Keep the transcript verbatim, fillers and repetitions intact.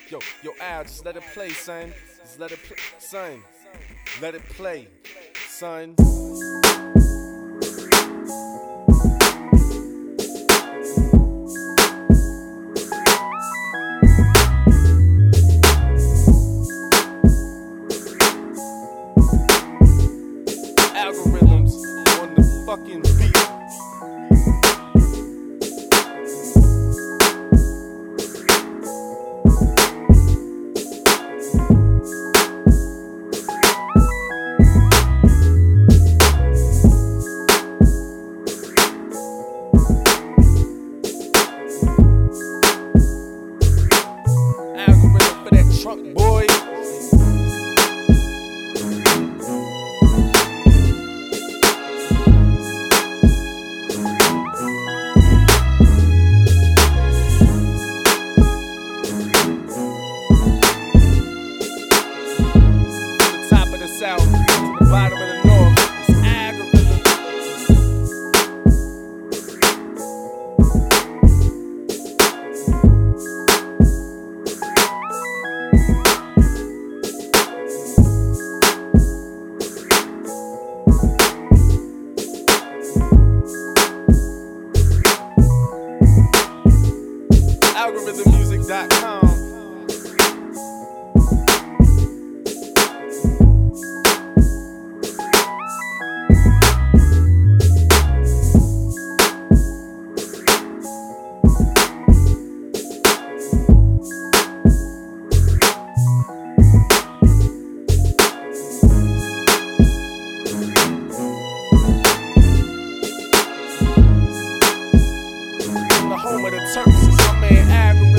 Yo, yo, Al, just let it play, son. Just let it play, son. Let it play, son. Algorithms on the fucking beat. Algorithm for that trunk, boy. South to the bottom of the north, it's algorithm. algorithm music dot com. Home of the Turks, it's my man Algorithm.